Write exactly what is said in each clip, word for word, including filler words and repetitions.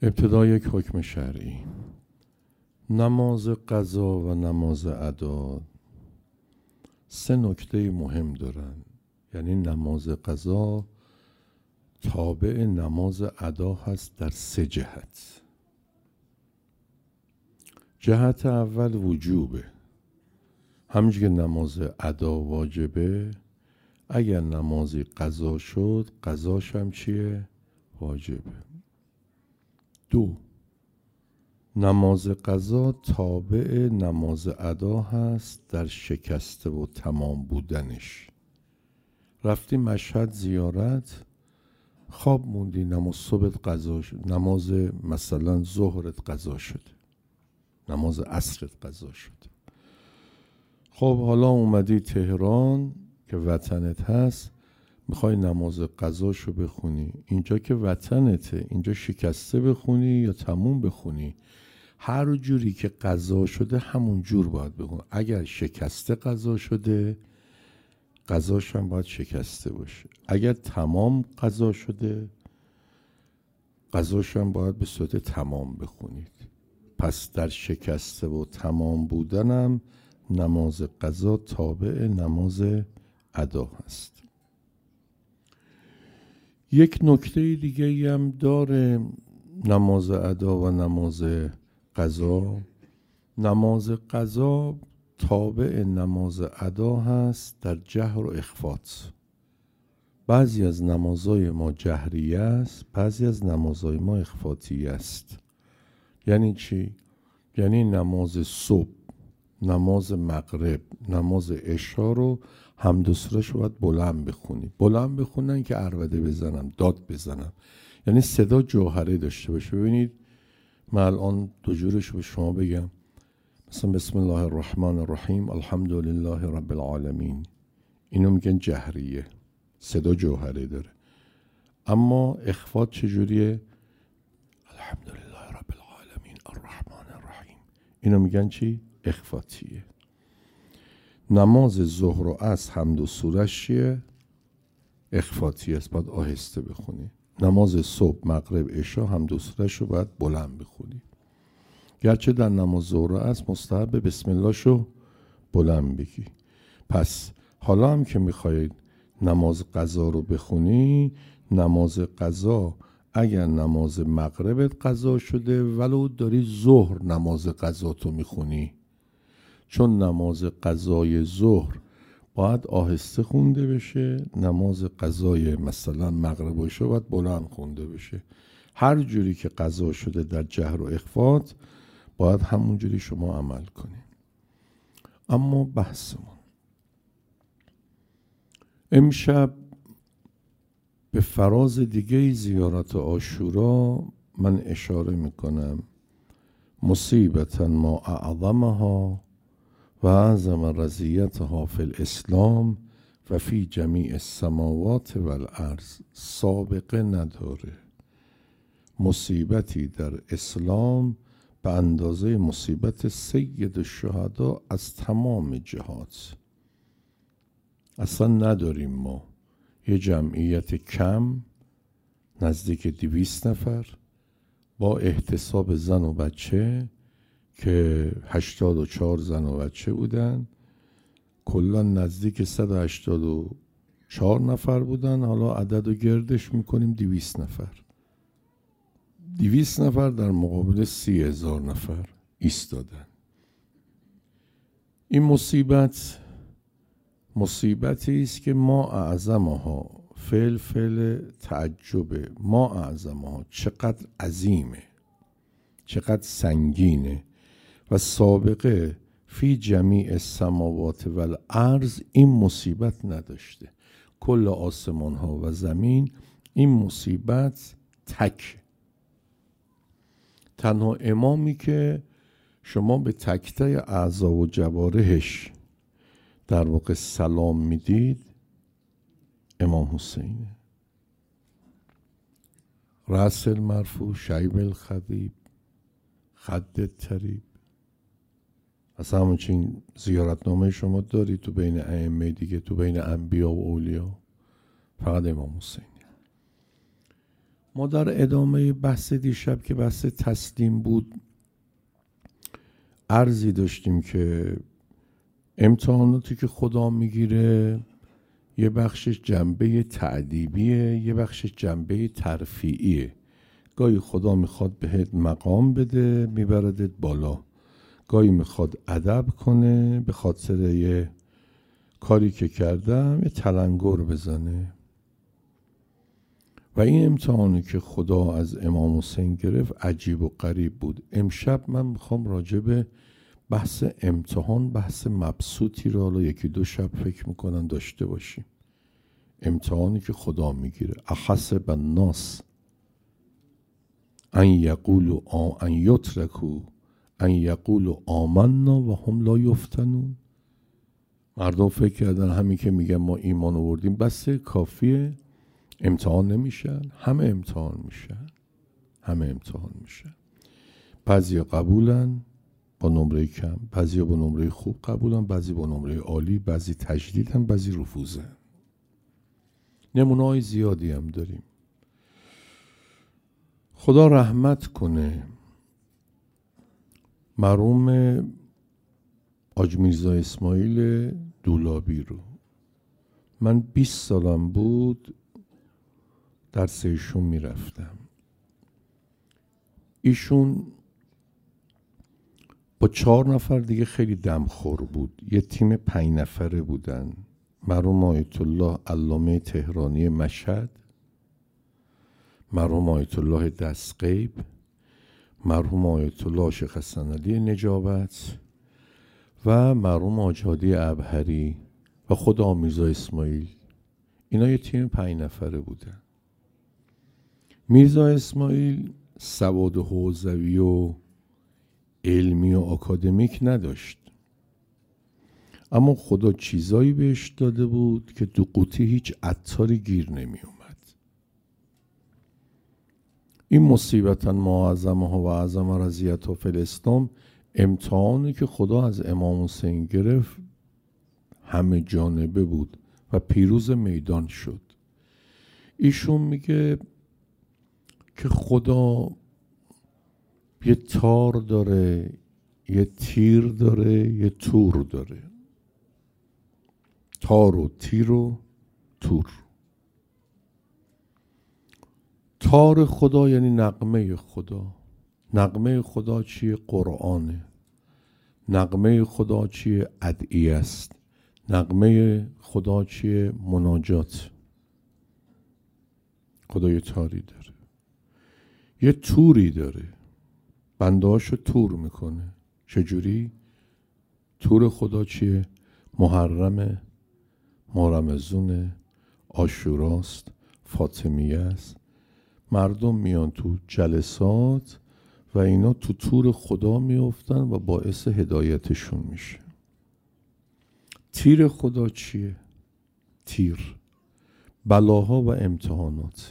ابتدا یک حکم شرعی. نماز قضا و نماز ادا سه نکته مهم دارن. یعنی نماز قضا تابع نماز ادا هست در سه جهت. جهت اول وجوبه، همونجور که نماز ادا واجبه، اگر نمازی قضا شد قضاش هم چیه؟ واجبه. دو، نماز قضا تابع نماز ادا هست در شکسته و تمام بودنش. رفتی مشهد زیارت، خواب موندی، نماز صبحت قضا شد، نماز مثلا ظهرت قضا شد، نماز عصرت قضا شد. خب حالا اومدی تهران که وطنت هست، میخوای نماز قضاشو بخونی. اینجا که وطنته، اینجا شکسته بخونی یا تموم بخونی، هر جوری که قضا شده همون جور باید بخونی. اگر شکسته قضا شده قضاش هم باید شکسته باشه، اگر تمام قضا شده قضاش هم باید به صورت تمام بخونید. پس در شکسته و تمام بودنم نماز قضا تابع نماز ادا هست. یک نکته دیگه هم داره نماز ادا و نماز قضا. نماز قضا تابع نماز ادا هست در جهر و اخفات. بعضی از نمازهای ما جهریه است، بعضی از نمازهای ما اخفاتی است. یعنی چی؟ یعنی نماز صبح، نماز مغرب، نماز عشا رو حمد و سوره‌ش رو باید بلند بخونی. بلند بخونن که عربده بزنم، داد بزنم، یعنی صدا جوهره داشته باشه. ببینید من الان دو جورش به شما بگم، مثلا بسم الله الرحمن الرحیم الحمد لله رب العالمین، اینو میگن جهریه، صدا جوهره داره. اما اخفات چجوریه؟ الحمد لله رب العالمین الرحمن الرحیم، اینو میگن چی؟ اخفاتیه. نماز ظهر و عصر حمد و سوره‌ش چیه؟ اخفاتی است، باید آهسته بخونی. نماز صبح، مغرب، عشا حمد و سوره‌ش رو باید بلند بخونی. گرچه در نماز ظهر و عصر مستحب بسم الله شو بلند بگی. پس حالا هم که میخواید نماز قضا رو بخونی، نماز قضا اگر نماز مغربت قضا شده ولو داری ظهر نماز قضا تو میخونی، چون نماز قضای ظهر باید آهسته خونده بشه، نماز قضای مثلا مغرب و عشا باید بلند خونده بشه. هر جوری که قضا شده در جهر و اخفات باید همون جوری شما عمل کنی. اما بحثمون امشب به فراز دیگه زیارت عاشورا من اشاره میکنم. مصیبتا ما اعظمها و اعظم رضیتها فی الاسلام و فی جمیع السماوات و الارض. سابقه نداره مصیبتی در اسلام به اندازه مصیبت سید الشهدا از تمام جهات. اصلا نداریم ما یه جمعیت کم نزدیک دویست نفر با احتساب زن و بچه که هشتاد و چهار زن و بچه بودن، کلا نزدیک صد و هشتاد و چهار نفر بودن. حالا عدد رو گردش میکنیم دویست نفر. دویست نفر در مقابل سی هزار نفر ایستادن. این مصیبت مصیبتی است که ما اعظمها، فعل فعل تعجبه، ما اعظمها، چقدر عظیمه، چقدر سنگینه. و سابقه فی جمیع السماوات و الارض این مصیبت نداشته. کل آسمان ها و زمین این مصیبت تک. تنها امامی که شما به تکته اعضا و جوارحش در واقع سلام میدید امام حسینه. رأس المرفوع، شیب الخضیب، خد تریب. اصلا همچین زیارتنامه شما داری تو بین ائمه دیگه، تو بین انبیا و اولیا، فقط امام حسینه. ما در ادامه بحث دیشب که بحث تسلیم بود عرضی داشتیم که امتحاناتی که خدا میگیره یه بخشش جنبه تأدیبیه، یه بخشش جنبه ترفیعیه. گاهی خدا میخواد بهت مقام بده میبردت بالا، گاهی میخواد ادب کنه به خاطر یه کاری که کردم یه تلنگر بزنه. و این امتحانی که خدا از امام حسین گرفت عجیب و غریب بود. امشب من میخوام راجع به بحث امتحان بحث مبسوطی رو حالا یکی دو شب فکر میکنن داشته باشیم. امتحانی که خدا میگیره. احسب الناس ان یقولوا ان یترکوا ان یقولوا آمنا و هم لا یفتنون. مردم فکر کردن همین که میگن ما ایمان آوردیم بس کافیه، امتحان نمیشن. همه امتحان میشن، همه امتحان میشن. بعضی قبولن با نمره کم، بعضی با نمره خوب قبولن، بعضی با نمره عالی، بعضی تجدیدن، بعضی رفوزن. نمونه های زیادی هم داریم. خدا رحمت کنه مرحوم حاج میرزا اسماعیل دولابی رو. من بیست سالم بود درس ایشون میرفتم. ایشون با چهار نفر دیگه خیلی دمخور بود. یه تیم پنج نفره بودن. مرحوم آیت الله علامه تهرانی مشهد، مرحوم آیت الله دستغیب، مرحوم آیت الله شیخ حسن علی نجابت و مرحوم حاج هادی ابهری و خود آقا میرزا اسماعیل. اینا یه تیم پنج نفره بودن. میرزا اسماعیل سواد حوزوی و علمی و آکادمیک نداشت، اما خدا چیزایی بهش داده بود که تو قوطی هیچ عطاری گیر نمی اومد. این مصیبتا ما اعظمه و اعظم رضیت و فلسطین امتحانی که خدا از امام حسین گرفت همه جانبه بود و پیروز میدان شد. ایشون میگه که خدا یه تار داره، یه تیر داره، یه تور داره. تار و تیر و تور. تار خدا یعنی نغمه خدا. نغمه خدا چیه؟ قرآنه. نغمه خدا چیه؟ ادعیه است. نغمه خدا چیه؟ مناجات. خدا یه تاری داره، یه توری داره، بنده هاشو تور میکنه. چجوری؟ تور خدا چیه؟ محرمه، مارمزونه، عاشوراست، فاطمیه است. مردم میان تو جلسات و اینا تو تور خدا میافتن و باعث هدایتشون میشه. تیر خدا چیه؟ تیر بلاها و امتحانات.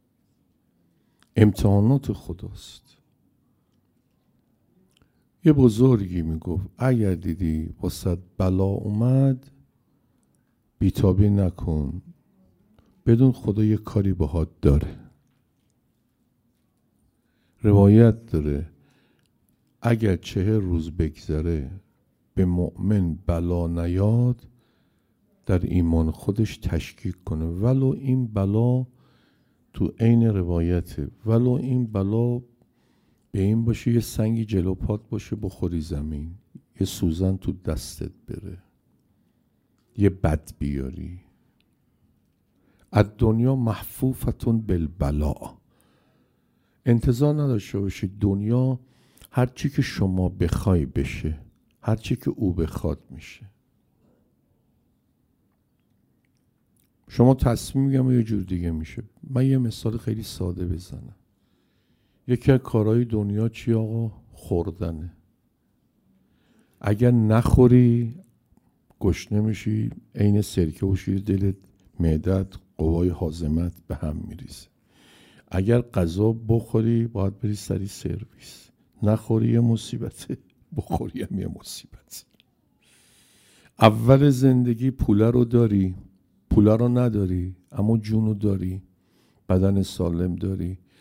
امتحانات خداست. یه بزرگی میگفت اگر دیدی واسه بلا اومد بیتابی نکن، بدون خدا یه کاری باهات داره. روایت داره اگر چهر روز بگذره به مؤمن بلا نیاد در ایمان خودش تشکیک کنه، ولو این بلا تو عین روایته، ولو این بلا به این باشه یه سنگی جلو پات باشه بخوری زمین، یه سوزن تو دستت بره، یه بد بیاری. از دنیا محفوفتون بالبلا. انتظار نداشته باشید دنیا هر چی که شما بخوای بشه، هر چی که او بخواد میشه. شما تصمیم میگم یه جور دیگه میشه. من یه مثال خیلی ساده بزنم. یکی از کارهای دنیا چی آقا؟ خوردنه. اگر نخوری گشنه میشی، عین سرکه و شیر دلت، معدت، قوای هاضمت به هم میریزه. اگر غذا بخوری باید بری سری سرویس. نخوری یه مصیبته، بخوری هم یه مصیبت. اول زندگی پوله رو داری، پوله رو نداری اما جونو داری، بدن سالم داری،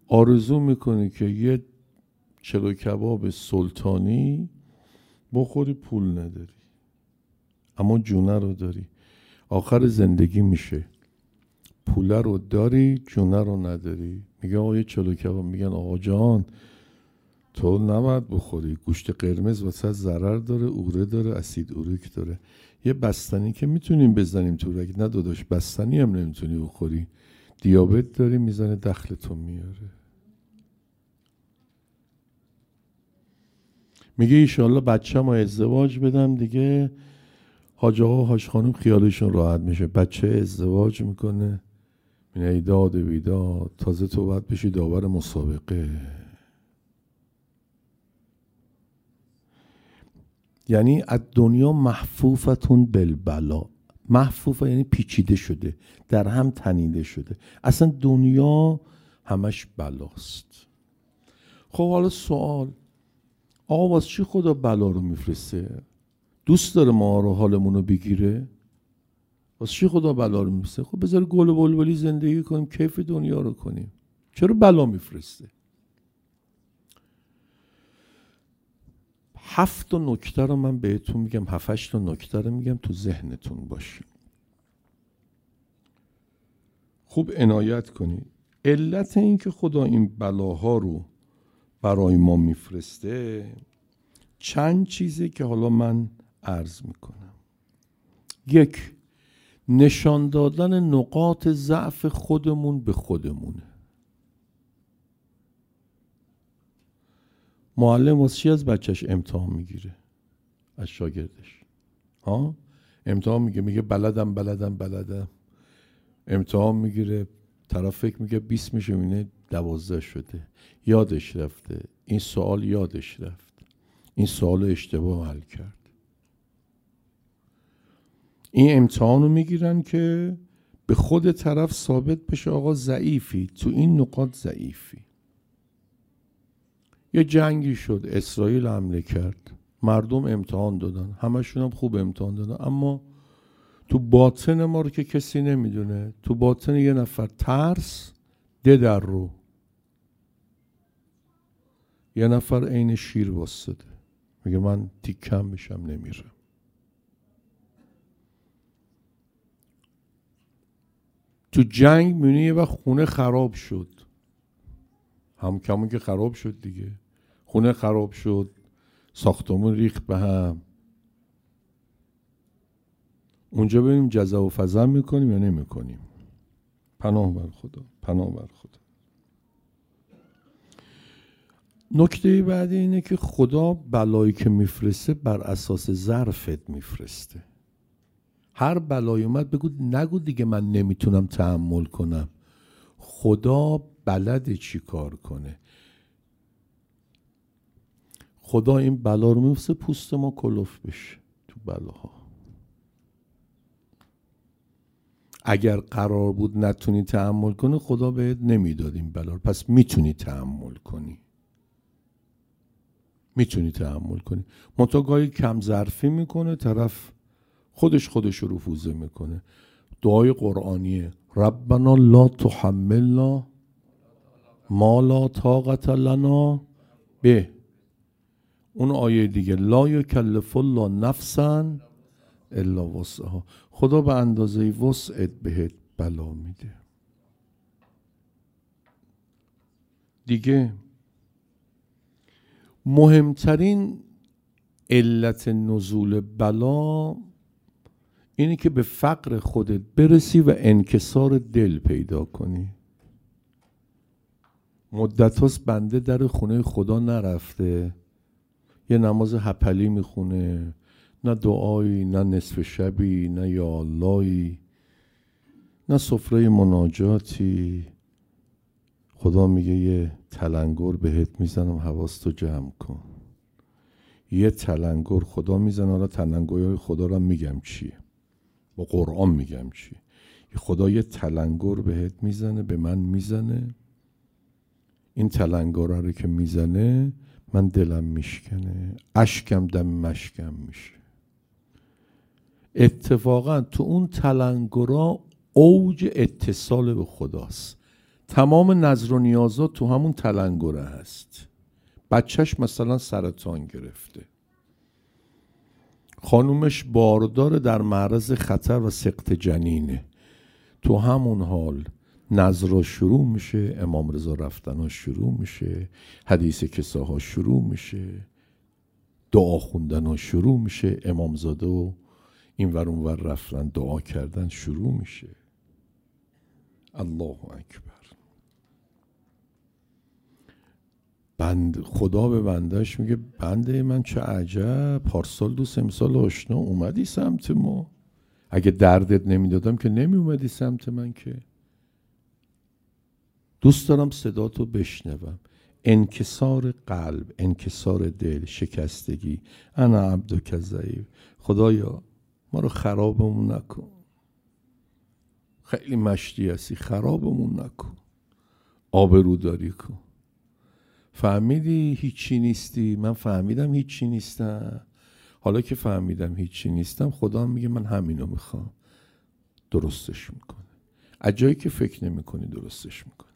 آرزو میکنی که یه چلو کباب سلطانی بخوری، پول نداری اما جونه رو داری. آخر زندگی میشه پوله رو داری جونه رو نداری. میگه آقا یه چلو کباب، میگن آقا جان تو نباید بخوری، گوشت قرمز واسه ضرر داره، اوره داره، اسید اوریک داره. یه بستنی که میتونیم بزنیم تو رگ، نه داداش بستنی هم نمیتونی بخوری، دیابت داری، میزنه دخلتو میاره. میگه ایشالله بچه ما ازدواج بدم دیگه حاج آقا و حاج خانم خیالشون راحت میشه. بچه ازدواج میکنه، میگه ای داد بیداد، تازه تو باید بشی داور مسابقه. یعنی از دنیا محفوفتون بالبلا. محفوفه یعنی پیچیده شده، در هم تنیده شده. اصلا دنیا همش بلاست. خب حالا سوال، آقا واسه چی خدا بلا رو میفرسته؟ دوست داره ما رو حالمون رو بگیره؟ واسه چی خدا بلا رو میفرسته؟ خب بذار گل و بلبلی زندگی کنیم، کیف دنیا رو کنیم. چرا بلا میفرسته؟ هفت تا نکته رو من بهتون میگم، هفت هشت تا نکته رو میگم تو ذهنتون باشه. خوب عنایت کنید. علت این که خدا این بلاها رو برای ما میفرسته چند چیزه که حالا من عرض میکنم. یک، نشان دادن نقاط ضعف خودمون به خودمونه. معلم واسه چی از بچهش امتحان میگیره؟ از شاگردش ها امتحان میگه، میگه بلدم بلدم بلدم. امتحان میگیره، طرف فکر میگه بیست میشه، میبینه دوازده شده، یادش رفته، این سوال یادش رفت، این سوال اشتباه حل کرد. این امتحان رو میگیرن که به خود طرف ثابت بشه آقا ضعیفی، تو این نقاط ضعیفی. یه جنگی شد، اسرائیل حمله کرد، مردم امتحان دادن، همشون هم خوب امتحان دادن، اما تو باطن ما رو که کسی نمیدونه، تو باطن یه نفر ترس ده در رو، یه نفر عین شیر واسطه میگه من تیکم میشم نمیرم. تو جنگ میبینی یه وقت خونه خراب شد، هم کمون که خراب شد دیگه، خونه خراب شد، ساختمون ریخت به هم، اونجا ببینیم جزا و فضا میکنیم یا نمیکنیم. پناه بر خدا، پناه بر خدا. نکته بعدی اینه که خدا بلایی که میفرسته بر اساس ظرفت میفرسته. هر بلایی اومد بگو نگو دیگه من نمیتونم تحمل کنم. خدا بلد چی کار کنه. خدا این بلا رو میفرسته پوست ما کلوف بشه تو بلاها. اگر قرار بود نتونی تحمل کنی خدا بهت نمیداد این بلا رو، پس میتونی تحمل کنی، میتونی تحمل کنی. منتها گاهی کم ظرفی میکنه طرف، خودش خودش رو رفوزه میکنه. دعای قرآنیه ربنا لا تحملنا ما لا طاقت لنا به. اون آیه دیگه لا یکلف الله نفسا الا وسعها. خدا به اندازه وسعت بهت بلا میده. دیگه مهمترین علت نزول بلا اینه که به فقر خودت برسی و انکسار دل پیدا کنی. مدت هاست بنده در خونه خدا نرفته، یه نماز هپلی میخونه، نه دعایی، نه نصف شبی، نه یا اللهی، نه سفره مناجاتی. خدا میگه یه تلنگر بهت میزنم حواستو جمع کن. یه تلنگر خدا میزنه. حالا تلنگرهای خدا رو میگم چیه، با قرآن میگم چیه. خدا یه تلنگر بهت میزنه، به من میزنه. این تلنگر رو که میزنه من دلم میشکنه، اشکم دم مشکم میشه. اتفاقا تو اون تلنگرها اوج اتصال به خداست. تمام نظر و نیازات تو همون تلنگره هست. بچهش مثلا سرطان گرفته، خانومش باردار، در معرض خطر و سقط جنینه. تو همون حال نظر شروع میشه، امام رضا رفتنها شروع میشه، حدیث کساها شروع میشه، دعا خوندنها شروع میشه، امامزاده و این ور اون ور رفتن دعا کردن شروع میشه. الله اکبر. بند خدا به بندهش میگه بنده من چه عجب، پارسال دوست امسال آشنا اومدی سمت ما، اگه دردت نمیدادم که نمی اومدی سمت من، که دوست دارم صداتو بشنوم. انکسار قلب، انکسار دل، شکستگی. انا عبدک ضعیف، خدایا ما رو خرابمون نکن، خیلی مشتی هستی، خرابمون نکن، آبروداری کن. فهمیدی هیچی نیستی؟ من فهمیدم هیچی نیستم. حالا که فهمیدم هیچی نیستم، خدا میگه من همینو میخوام، درستش میکنه. از جایی که فکر نمی کنی درستش میکنه.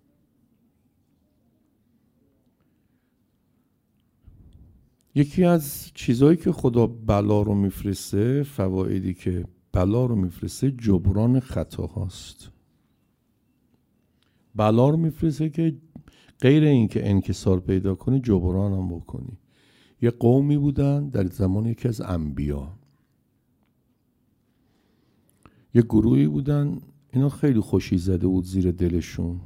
یکی از چیزهایی که خدا بلا رو میفرسته، فوایدی که بلا رو میفرسته، جبران خطاهاست. بلا رو میفرسته که غیر این که انکسار پیدا کنی، جبران هم بکنی. یه قومی بودن در زمان یکی از انبیا، یه گروهی بودن، اینا خیلی خوشی زده بود زیر دلشون،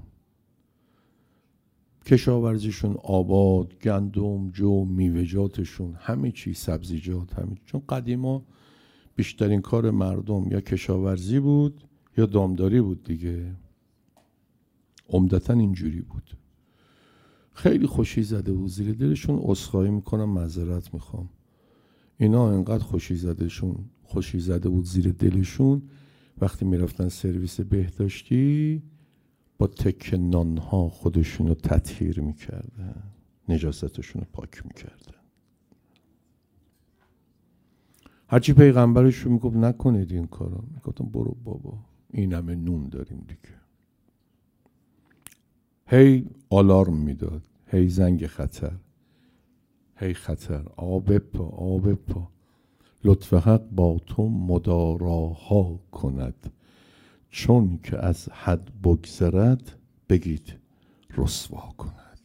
کشاورزیشون آباد، گندم، جو، میوه‌جاتشون، همه چی، سبزیجات، همه. چون قدیما بیشترین کار مردم یا کشاورزی بود یا دامداری بود دیگه، عمدتاً اینجوری بود. خیلی خوشی زده بود زیر دلشون. عذرخواهی میکنم، معذرت میخوام، اینا انقدر خوشی زدهشون خوشی زده بود زیر دلشون، وقتی میرفتن سرویس بهداشتی با تکه نانها خودشونو تطهیر میکردن، نجاستشونو پاک میکردن. هرچی پیغمبرشون میگفت نکنید این کارو، میگفتم برو بابا، این همه نون داریم دیگه. هی آلارم میداد، هی زنگ خطر، هی خطر، آب پا، آب پا، لطف حق با تو مداراها کند، چون که از حد بگذرد بگید رسوا کند.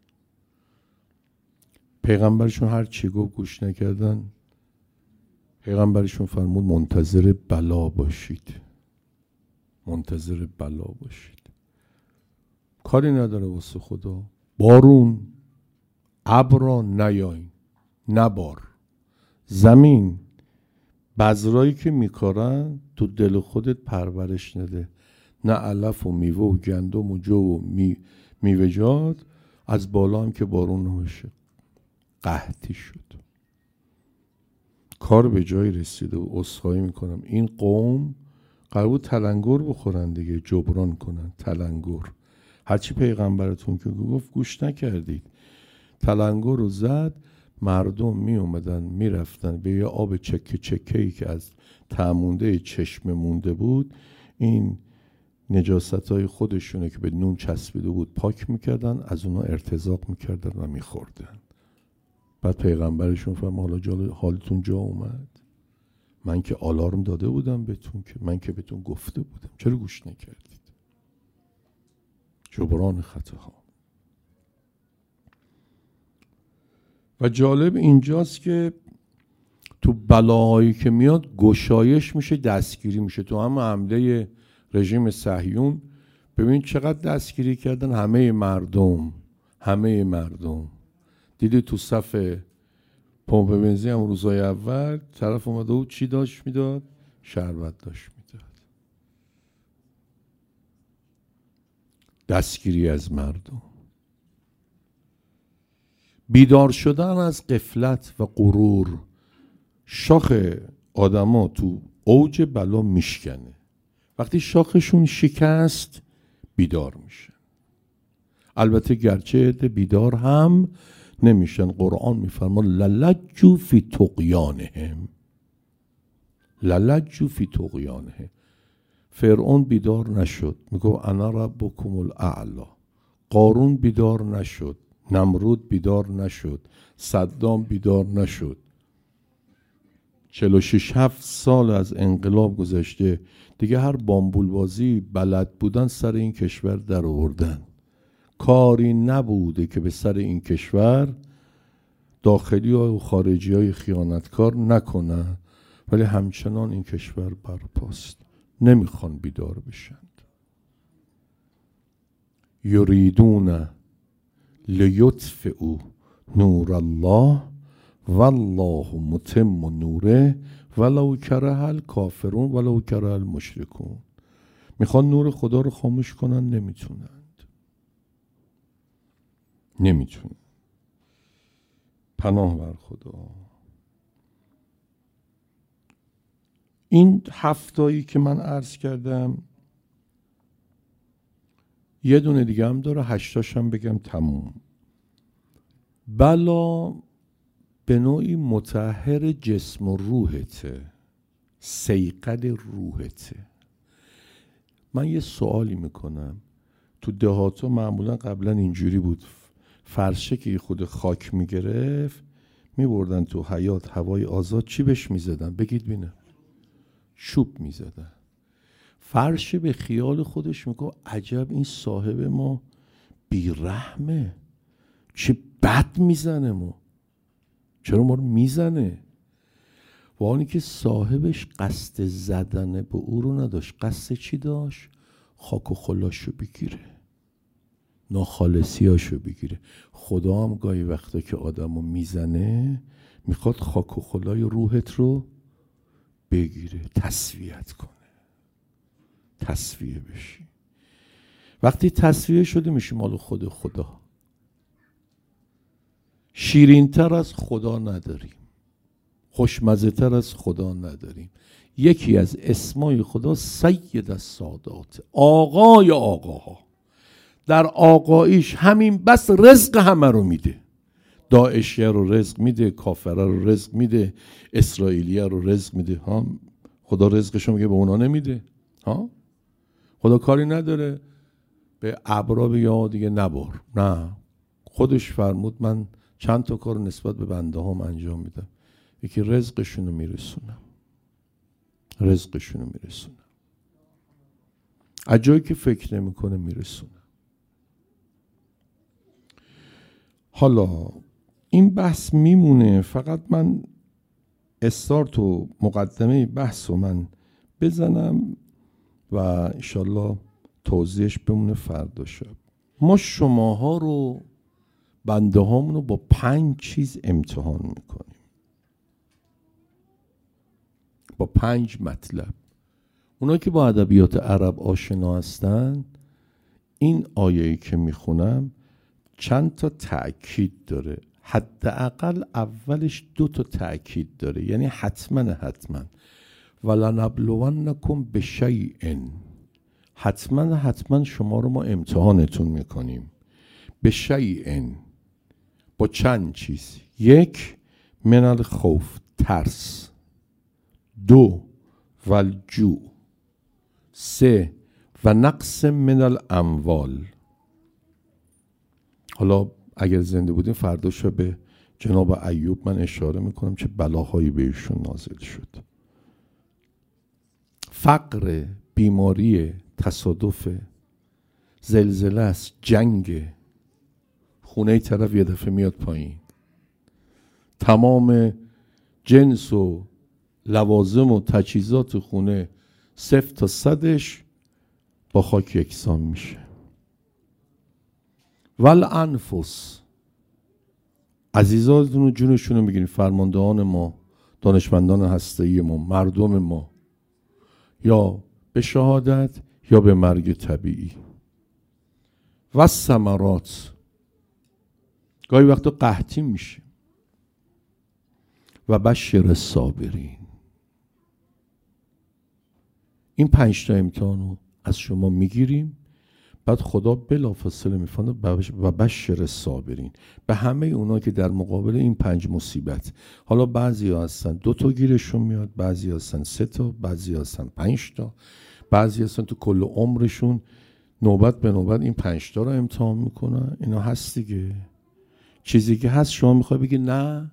پیغمبرشون هر چی گفت گوش نکردن. پیغمبرشون فرمود منتظر بلا باشید، منتظر بلا باشید. کاری نداره واسه خدا، بارون ابرا نیاین، نبار. زمین بذرایی که میکارن تو دل خودت پرورش نده، نه علف و میوه و گندم و جو و می میوه‌جات، از بالا هم که بارون نمیشه، قحطی شد. کار به جای رسیده و عذرخواهی میکنم. این قوم قرار بود تلنگر بخورن دیگه، جبران کنن. تلنگر هرچی پیغمبرتون که گفت گوش نکردید. تلنگر رو زد، مردم می اومدن می رفتن به یه آب چکه چکه‌ای که از تعمونده چشم مونده بود، این نجاستای خودشونه که به نون چسبیده بود پاک میکردن، از اونا ارتزاق میکردن و میخوردن. بعد پیغمبرشون فرمود حالا جا حالتون جا اومد، من که آلارم داده بودم بهتون، که من که بهتون گفته بودم، چرا گوش نکردید؟ جبران خطاها. و جالب اینجاست که تو بلاهایی که میاد گشایش میشه، دستگیری میشه. تو هم حمله رژیم صهیون ببین چقدر دستگیری کردن همه مردم، همه مردم. دیدی تو صف پمپ بنزین هم روزای اول طرف اومده بود چی داشت میداد؟ شربت داشت میداد. دستگیری از مردم. بیدار شدن از غفلت و غرور. شاخ آدما تو اوج بلا میشکنه، وقتی شاخشون شکست بیدار میشن. البته گرچه بیدار هم نمیشن. قرآن میفرما للجوا فی طغیانهم، للجوا فی طغیانهم. فرعون بیدار نشد، میگو انا ربکم الاعلی. قارون بیدار نشد، نمرود بیدار نشد، صدام بیدار نشد. چهل و شش هفت سال از انقلاب گذشته، دیگه هر بامبول بازی بلد بودن سر این کشور در آوردن. کاری نبوده که به سر این کشور داخلی و خارجی های خیانتکار نکنن، ولی همچنان این کشور برپاست. نمیخوان بیدار بشند. یریدون لیطفئوا نور الله والله متم نوره ولو کره الکافرون ولو کره المشرکون. میخوان نور خدا رو خاموش کنن، نمیتونند. نمیتونند. پناه بر خدا. این هفتایی که من عرض کردم یه دونه دیگه هم داره، هشتاش هم بگم تموم. بلا به نوعی مطهر جسم و روحته، سیقل روحته. من یه سوالی میکنم، تو دهاتا معمولا قبلا اینجوری بود، فرشه که خود خاک میگرفت میبردن تو حیاط هوای آزاد، چی بهش میزدن؟ بگید بینه. چوب میزدن. فرش به خیال خودش میگه عجب این صاحب ما بیرحمه، چه بد میزنه، ما چرا ما رو میزنه؟ و آنی که صاحبش قصد زدن به او رو نداشت، قصد چی داشت؟ خاک و خلاشو بگیره، ناخالصیاشو بگیره. خدا هم گاهی وقتا که آدمو میزنه میخواد خاک و خلای روحت رو بگیره، تسویت کنه، تصفیه بشی. وقتی تصفیه شده میشی مال خود خدا. شیرین تر از خدا نداریم، خوشمزه تر از خدا نداریم. یکی از اسمای خدا سید السادات، آقای آقاها. در آقاییش همین بس رزق همه رو میده. داعشیه رو رزق میده، کافره رو رزق میده، اسرائیلیه رو رزق میده. ها خدا رزقشو میگه به اونا نمیده. ها خدا کاری نداره به ابرا بگه دیگه نبار. نه، خودش فرمود من چند تا کار نسبت به بنده هم انجام میدم. یکی رزقشونو میرسونم، رزقشونو میرسونم، از جایی که فکر نمیکنه میرسونم. حالا این بحث میمونه، فقط من استارت و مقدمه بحث رو من بزنم و انشالله توضیحش بمونه فردا شب. ما شماها رو، بنده هامون رو با پنج چیز امتحان میکنیم، با پنج مطلب. اونا که با ادبیات عرب آشنا هستن، این آیه‌ای که میخونم چند تا تأکید داره. حداقل اولش دو تا تأکید داره، یعنی حتما حتما ولنبلونکم بشیء، حتما حتما شما رو ما امتحانتون میکنیم. بشیء، با چند چیز. یک، من الخوف، ترس. دو، والجوع. سه، و نقص من الاموال. حالا اگر زنده بودیم فردا شب به جناب ایوب من اشاره میکنم چه بلاهایی بهشون نازل شد. فقر، بیماری، تصادف، زلزله است، جنگ، خونه طرف یه دفعه میاد پایین، تمام جنس و لوازم و تجهیزات خونه صفر تا صدش با خاک یکسان میشه. والانفس، عزیزاتون و جونشون رو میگیرین، فرماندهان ما، دانشمندان هسته‌ای ما، مردم ما، یا به شهادت یا به مرگ طبیعی. و ثمرات، گاهی وقتا قحطی میشه. و بشر الصابرین. این پنج تا امتحان رو از شما میگیریم، بعد خدا بلافاصله میفرماید و بشر الصابرین، به همه اونا که در مقابل این پنج مصیبت، حالا بعضی ها هستن دو تا گیرشون میاد، بعضی ها هستن سه تا، بعضی ها هستن پنج تا، بعضی هستن تو کل عمرشون نوبت به نوبت این پنج تا رو امتحان میکنن. اینا هست دیگه. چیزی که هست شما میخوای بگی نه؟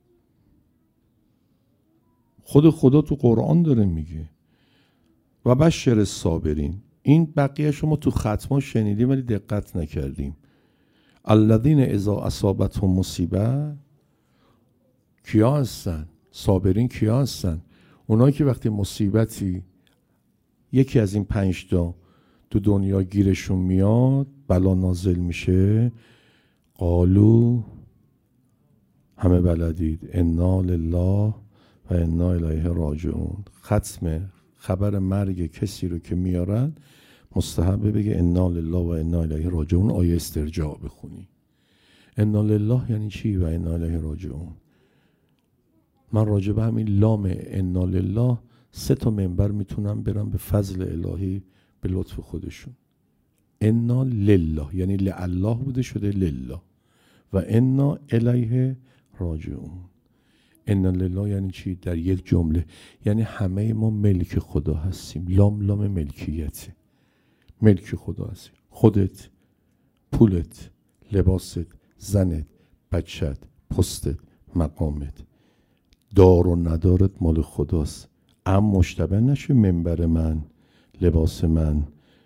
خود خدا تو قرآن داره میگه و بشر صابرین. این بقیه شما تو ختم‌ها شنیدیم ولی دقت نکردیم. الذین اذا اصابتهم مصیبه، کیا هستن؟ صابرین کیا هستن؟ اونایی که وقتی مصیبتی یکی از این پنج تا تو دنیا گیرشون میاد، بلا نازل میشه، قالو، همه بلدید، انا لله و انا الیه راجعون. ختم خبر مرگ کسی رو که میارن مستحبه بگه انا لله و انا الیه راجعون، آیه استرجاع بخونی. انا لله یعنی چی و انا الیه راجعون؟ من راجع به همین لام انا لله سه تا منبر میتونم برم به فضل الهی به لطف خودشون. انا لله یعنی لله بوده شده لله و انا الیه راجعون. انا لله یعنی چی؟ در یک جمله یعنی همه ما ملک خدا هستیم. لام لام ملکیته، ملک خدا هستیم. خودت، پولت، لباست، زنت، بچت، پستت، مقامت، دار و ندارت مال خداست. اما مشتبه نشه منبر من، لباس من،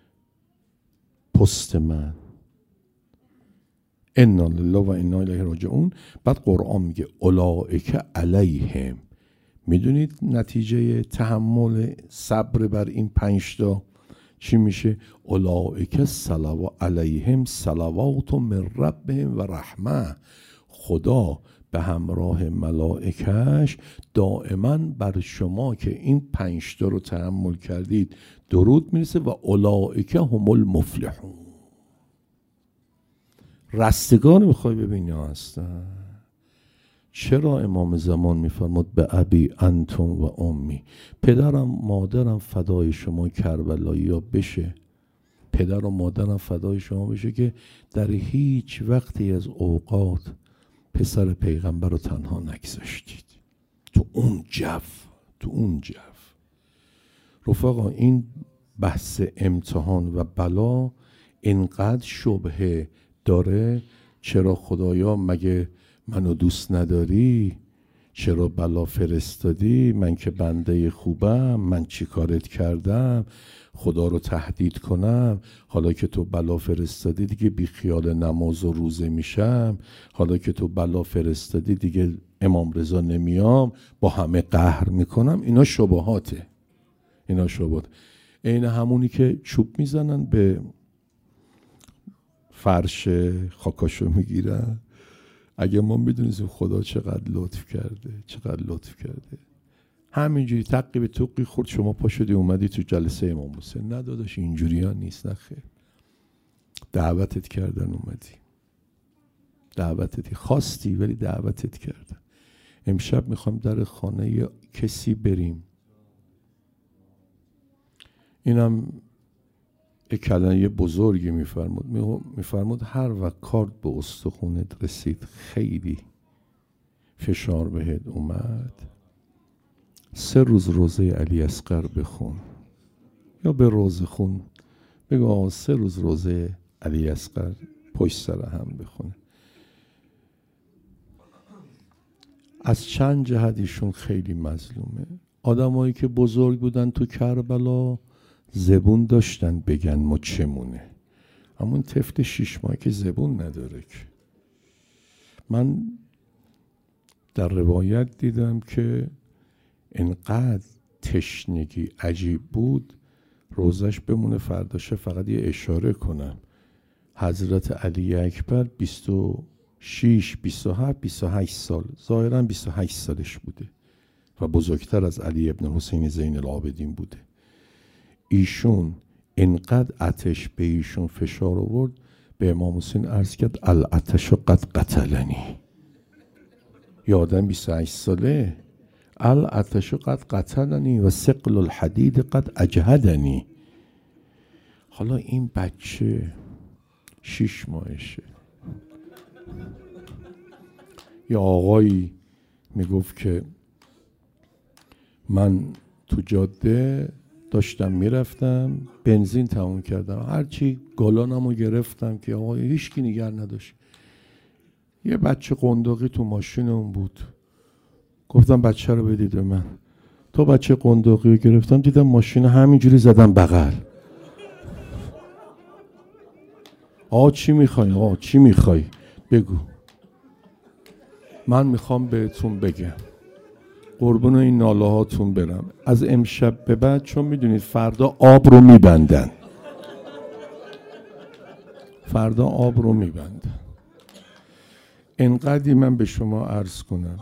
پست من. انا لله و انا الیه راجعون. بعد قرآن میگه اولئک علیهم. میدونید نتیجه تحمل صبر بر این پنج تا چی میشه؟ اولئک صلوات علیهم صلوات من ربهم و رحمه. خدا به همراه ملائکش دائما بر شما که این پنج تا رو تحمل کردید درود میرسه و اولئک هم المفلحون. رستگار میخوای ببینی هستن. چرا امام زمان میفرماد به ابی انتم و امی، پدرم مادرم فدای شما کربلایی ها بشه، پدر و مادرم فدای شما بشه که در هیچ وقتی از اوقات پسر پیغمبر رو تنها نگذاشتید. تو اون جو، تو اون جو. رفقا این بحث امتحان و بلا اینقدر شبهه داره. چرا خدایا مگه منو دوست نداری؟ چرا بلا فرستادی؟ من که بنده خوبم، من چی کارت کردم؟ خدا رو تهدید کنم؟ حالا که تو بلا فرستادی دیگه بی خیال نماز و روزه میشم. حالا که تو بلا فرستادی دیگه امام رضا نمیام، با همه قهر میکنم. اینا شبهاته، اینا شبهات. این همونی که چوب میزنن به فرش خاکاشو میگیرن. اگه ما میدونیم خدا چقدر لطف کرده، چقدر لطف کرده، همینجوری تقی به توقی خورد شما پا شدی اومدی تو جلسه امام حسین. نه داداش اینجوری ها نیست. نخیر، دعوتت کردن اومدی، دعوتت خواستی ولی دعوتت کردن. امشب میخوام در خانه ی... کسی بریم. اینم یک کلمه بزرگی میفرمود. میفرمود هر وقت کارت به استخونت رسید، خیلی فشار بهت اومد، سه روز روزه علی اصغر بخون، یا به روزه خون بگو سه روز روزه علی اصغر پشت سر هم بخونه. از چند جهت ایشون خیلی مظلومه. آدمایی که بزرگ بودن تو کربلا زبون داشتن بگن ما چمونه، همون طفل شیش ماهی که زبون نداره. که من در روایت دیدم که انقدر تشنگی عجیب بود، روزش بمونه فرداشه فقط یه اشاره کنم. حضرت علی اکبر بیست و شش، بیست و هفت، بیست و هشت سال، ظاهرا بیست و هشت سالش بوده و بزرگتر از علی ابن حسین زین العابدین بوده. ایشون انقدر آتش به ایشون فشار آورد، به امام حسین عرض کرد العطش قد قتلنی. یه آدم بیست و هشت ساله، العطش قد قتلنی و ثقل الحدید قد اجهدنی. حالا این بچه شیش ماهشه. یه آقایی میگفت که من تو جاده داشتم میرفتم بنزین تموم کردم، هرچی گالانمو گرفتم که آقا هیچ کی نگه نداشت. یه بچه قنداقی تو ماشین اون بود، گفتم بچه رو بدید به من. تا بچه قنداقی رو گرفتم دیدم ماشین همینجوری زدم بغل. آقا چی میخوای؟ آقا چی میخوای؟ بگو. من میخوام بهتون بگم، قربون این ناله هاتون برم، از امشب به بعد چون میدونید فردا آب رو میبندن، فردا آب رو میبندن. انقدری من به شما عرض کنم،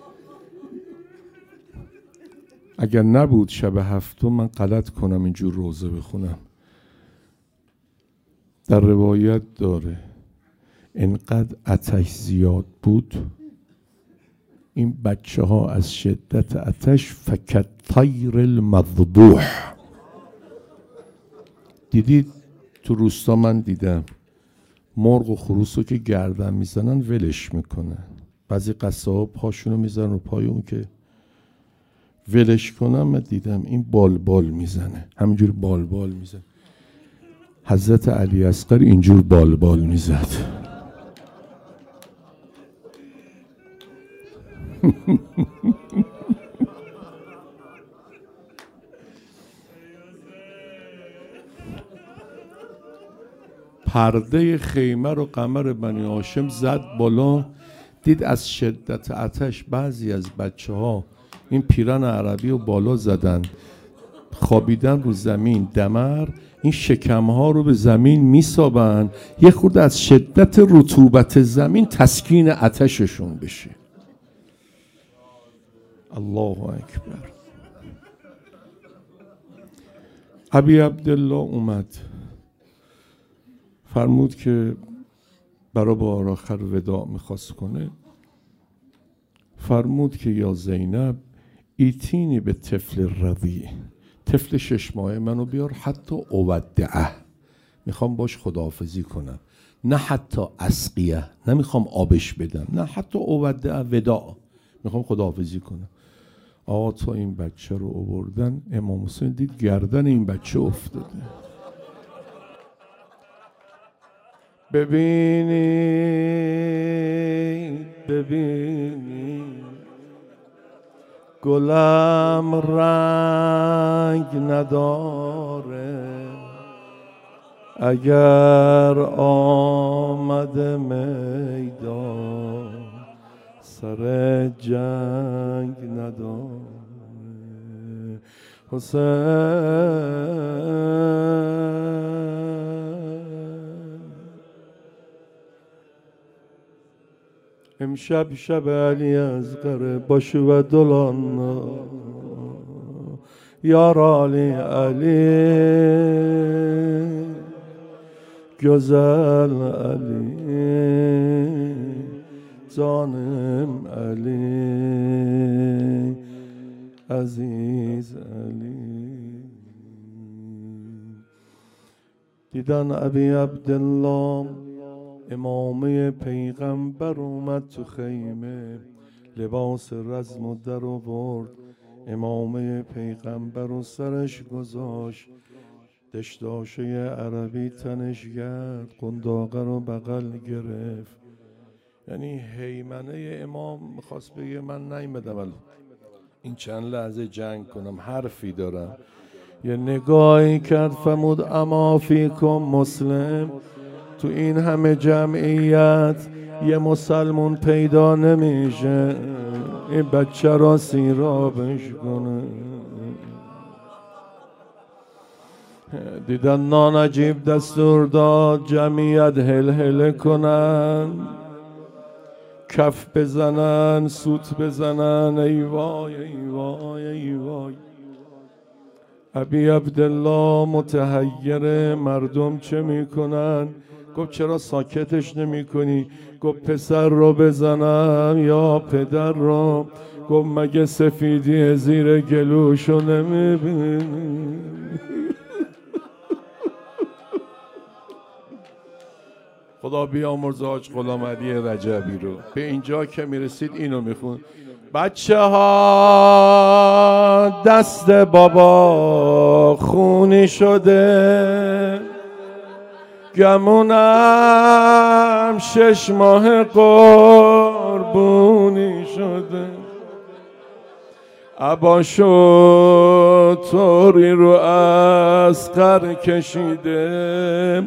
اگر نبود شب هفتم من غلط کنم اینجور روزه بخونم. در روایت داره انقدر آتش زیاد بود این بچه ها از شدت آتش فکت طیر المذبوح. دیدید تو روستا من دیدم مرغ و خروس رو که گردن میزنن ولش میکنن، بعضی قصاب پاشونو میزنن رو پای اون که ولش کنم. من دیدم این بال بال میزنه، همینجور بال بال میزنه. حضرت علی اصغر اینجور بال بال میزد. پرده خیمه رو قمر بنی هاشم زد بالا، دید از شدت آتش بعضی از بچه ها این پیرن عربی رو بالا زدن، خوابیدن رو زمین دمر، این شکم ها رو به زمین میسابن یه خورده از شدت رطوبت زمین تسکین آتششون بشه. الله اکبر. ابی عبدالله اومد فرمود که برای بار آخر وداع میخواست کنه، فرمود که یا زینب ایتینی به طفل رضیع، طفل شش ماهه منو بیار، حتی اودعه، میخوام باش خداحافظی کنم، نه حتی اسقیه، نمیخوام آبش بدم، نه حتی اودعه، وداع، میخوام خداحافظی کنم. آقا تا این بچه رو آوردن امام حسین دید گردن این بچه افتاده. ببینید ببینید گلم رنگ نداره، اگر آمده میدان سر جنگ نداره. حسین امشب شب علی اصغر باش و دلان یار علی علی گزل علی جانم علی عزیز علی. دیدن ابی عبدالله امامه پیغمبر اومد تو خیمه، لباس رزم و در آورد، امامه پیغمبر رو سرش گذاشت، دشداشه عربی تنش گرد، قنداقه رو بغل گرفت. یعنی هیمنه امام میخواست بگه من نیمدم این چند لحظه جنگ کنم، حرفی دارم. یه نگاهی کرد فرمود اما فیکم مسلم، تو این همه جمعیت یه مسلمون پیدا نمیشه این بچه را سیرابش کنه. دیدن نانجیب دستور داد جمعیت هل هل کنن، کف بزنن، سوت بزنن، ای وای ای وای ای وای. ابی عبدالله متحیر مردم چه میکنن؟ گفت چرا ساکتش نمی کنی؟ گفت پسر رو بزنم یا پدر رو؟ گفت مگه سفیدی زیر گلوشو نمیبینی؟ خدا بیامرز حاج غلام علی رجبی رو. به اینجا که میرسید اینو میخون بچه ها دست بابا خونی شده، گمونم شش ماه قربونی شده. عباشو طوری رو اسقر کشیده،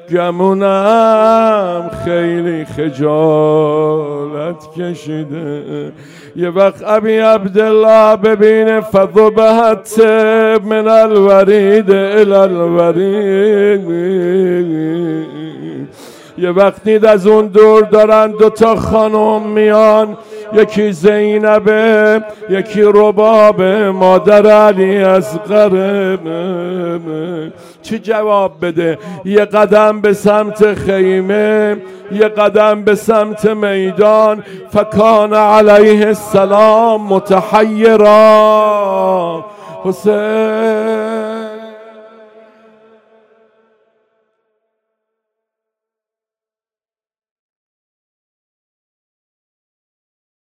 گمونم خیلی خجالت کشیده. یه وقت ابی عبدالله ببینه فضبهت من الورید الى الورید، یه وقت دید از اون دور دارن دوتا خانم میان، یکی زینبه یکی ربابه مادر علی اصغر. چی جواب بده؟ یه قدم به سمت خیمه، یه قدم به سمت میدان. فکان علیه السلام متحیرا. حسین